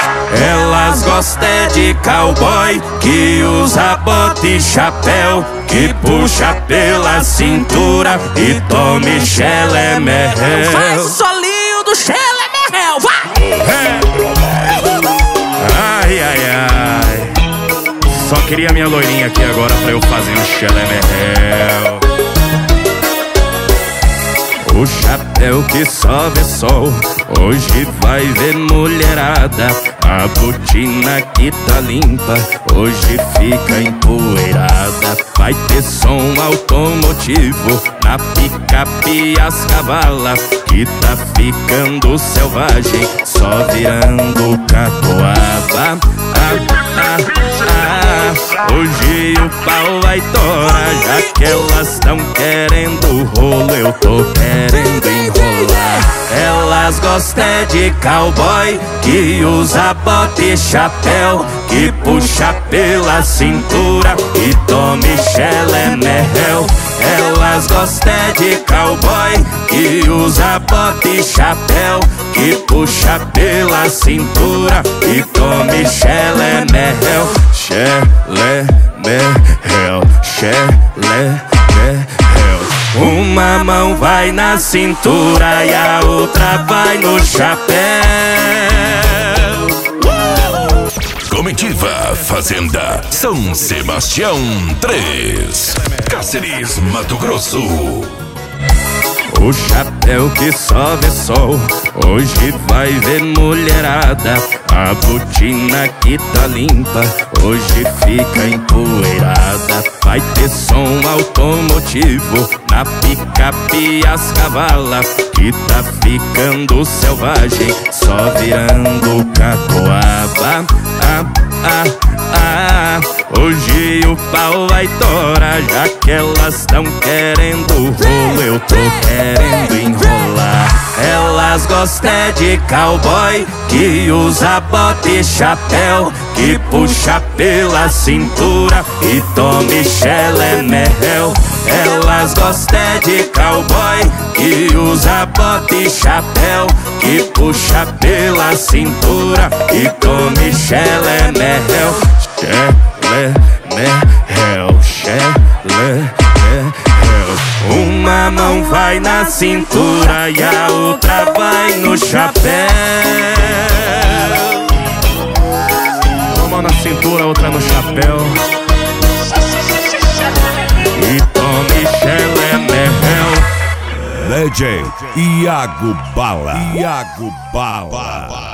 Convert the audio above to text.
Elas gostam de cowboy que usa bota e chapéu, que puxa pela cintura e tome xelemerréu. Faz o solinho do xelemerréu, vai! Ai, ai, ai. Só queria minha loirinha aqui agora pra eu fazer um xelemerréu. O chapéu que só vê sol, hoje vai ver mulherada. A botina que tá limpa, hoje fica empoeirada. Vai ter som automotivo na picape e as cavalas, que tá ficando selvagem, só virando catuaba. Hoje o pau vai torar, já que elas tão querendo rolo, eu tô querendo enrolar. Elas gostam de cowboy que usa bota e chapéu, que puxa pela cintura e tome xelemerréu. Elas gostam de cowboy que usa bota e chapéu, que puxa pela cintura e tome xelemerréu. Xelemerréu, xelemerréu. Uma mão vai na cintura e a outra vai no chapéu. Comitiva Fazenda São Sebastião 3, Cáceres, Mato Grosso. O chapéu que só vê sol, hoje vai ver mulherada. A botina que tá limpa, hoje fica empoeirada. Vai ter som automotivo na picape e as cavalas, que tá ficando selvagem, só virando catuaba. Hoje o pau vai torar, já que elas tão querendo rolo, eu tô querendo enrolar. Elas gostam de cowboy que usa bota e chapéu, que puxa pela cintura e tome xelemerréu. Elas gostam de cowboy que usa bota e chapéu, que puxa pela cintura e tome xelemerréu. Xelemerréu, xelemerréu. Uma mão vai na cintura e a outra vai no chapéu. Uma mão na cintura, outra no chapéu. E tome xelemerréu. Legend Iago Bala.